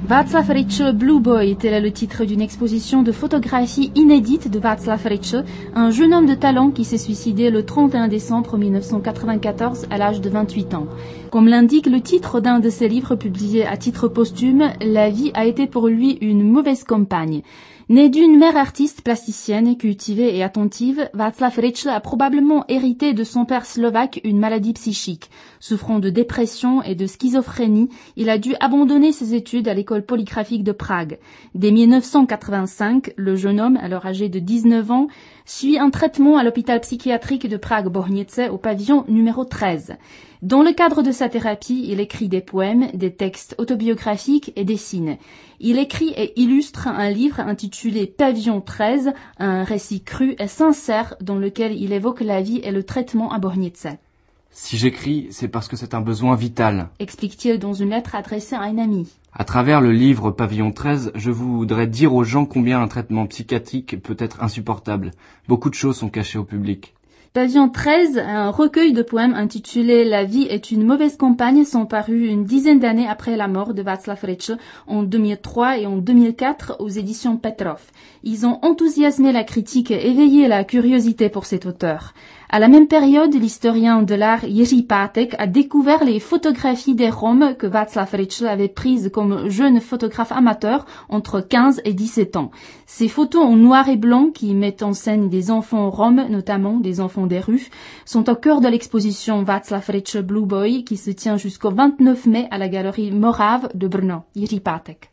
Václav Riche Blue Boy, tel est le titre d'une exposition de photographie inédite de Václav Riche, un jeune homme de talent qui s'est suicidé le 31 décembre 1994 à l'âge de 28 ans. Comme l'indique le titre d'un de ses livres publiés à titre posthume, la vie a été pour lui une mauvaise compagne. Né d'une mère artiste plasticienne, cultivée et attentive, Václav Riche a probablement hérité de son père slovaque une maladie psychique. Souffrant de dépression et de schizophrénie, il a dû abandonner ses études à l'école polygraphique de Prague. Dès 1985, le jeune homme, alors âgé de 19 ans, suit un traitement à l'hôpital psychiatrique de Prague-Bohnice au pavillon numéro 13. Dans le cadre de sa thérapie, il écrit des poèmes, des textes autobiographiques et dessine. Il écrit et illustre un livre intitulé Pavillon 13, un récit cru et sincère dans lequel il évoque la vie et le traitement à Bohnice. Si j'écris, c'est parce que c'est un besoin vital, explique-t-il dans une lettre adressée à un ami. À travers le livre Pavillon 13, je voudrais dire aux gens combien un traitement psychiatrique peut être insupportable. Beaucoup de choses sont cachées au public. Pavillon 13, un recueil de poèmes intitulé La vie est une mauvaise compagne, sont parus une dizaine d'années après la mort de Václav Riche en 2003 et en 2004 aux éditions Petrov. Ils ont enthousiasmé la critique et éveillé la curiosité pour cet auteur. À la même période, l'historien de l'art Jiří Pátek a découvert les photographies des Roms que Václav Riche avait prises comme jeune photographe amateur entre 15 et 17 ans. Ces photos en noir et blanc qui mettent en scène des enfants roms, notamment des enfants des rues, sont au cœur de l'exposition Václav Riche Blue Boy qui se tient jusqu'au 29 mai à la galerie Morave de Brno. Jiří Pátek.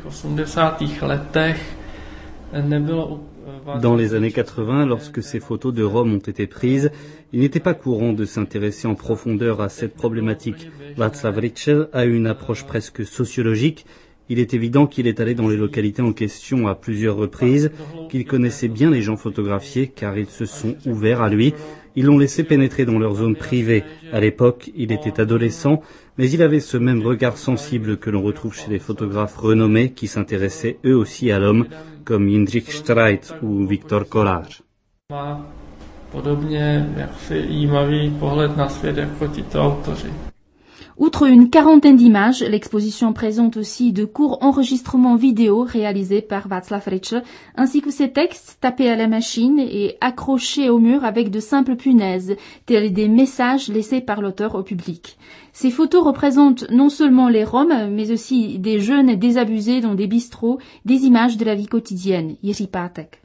Dans les années 80, lorsque ces photos de Rome ont été prises, il n'était pas courant de s'intéresser en profondeur à cette problématique. Václav Riche a eu une approche presque sociologique. Il est évident qu'il est allé dans les localités en question à plusieurs reprises, qu'il connaissait bien les gens photographiés car ils se sont ouverts à lui. Ils l'ont laissé pénétrer dans leur zone privée. À l'époque, il était adolescent, mais il avait ce même regard sensible que l'on retrouve chez les photographes renommés qui s'intéressaient eux aussi à l'homme, comme Jindřich Streit ou Viktor Kolář. Outre une quarantaine d'images, l'exposition présente aussi de courts enregistrements vidéo réalisés par Václav Riche, ainsi que ses textes tapés à la machine et accrochés au mur avec de simples punaises, tels des messages laissés par l'auteur au public. Ces photos représentent non seulement les Roms, mais aussi des jeunes désabusés dans des bistrots, des images de la vie quotidienne. Jiří Pátek.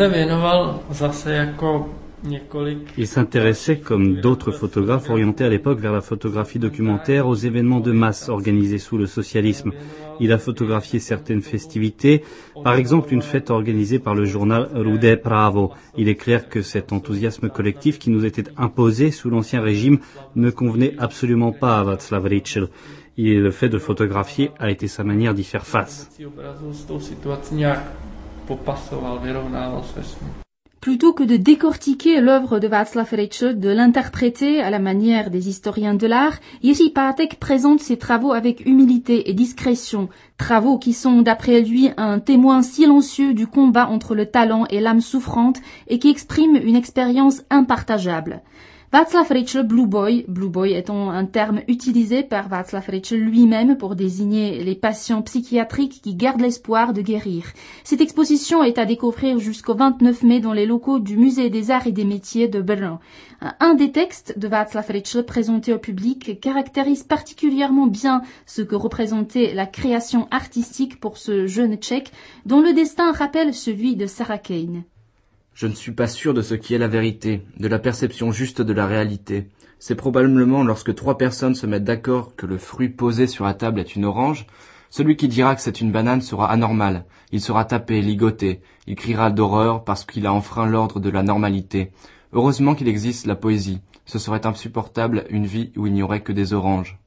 Il s'intéressait, comme d'autres photographes orientés à l'époque vers la photographie documentaire, aux événements de masse organisés sous le socialisme. Il a photographié certaines festivités, par exemple une fête organisée par le journal Rudé Pravo. Il est clair que cet enthousiasme collectif qui nous était imposé sous l'Ancien Régime ne convenait absolument pas à Václav Riche. Et le fait de photographier a été sa manière d'y faire face. Plutôt que de décortiquer l'œuvre de Václav Riche, de l'interpréter à la manière des historiens de l'art, Jiří Pátek présente ses travaux avec humilité et discrétion, travaux qui sont d'après lui un témoin silencieux du combat entre le talent et l'âme souffrante et qui expriment une expérience impartageable. Václav Riche Blue Boy étant un terme utilisé par Václav Riche lui-même pour désigner les patients psychiatriques qui gardent l'espoir de guérir. Cette exposition est à découvrir jusqu'au 29 mai dans les locaux du Musée des Arts et des Métiers de Brno. Un des textes de Václav Riche présenté au public caractérise particulièrement bien ce que représentait la création artistique pour ce jeune Tchèque dont le destin rappelle celui de Sarah Kane. Je ne suis pas sûr de ce qui est la vérité, de la perception juste de la réalité. C'est probablement lorsque 3 personnes se mettent d'accord que le fruit posé sur la table est une orange, celui qui dira que c'est une banane sera anormal. Il sera tapé, ligoté. Il criera d'horreur parce qu'il a enfreint l'ordre de la normalité. Heureusement qu'il existe la poésie. Ce serait insupportable une vie où il n'y aurait que des oranges.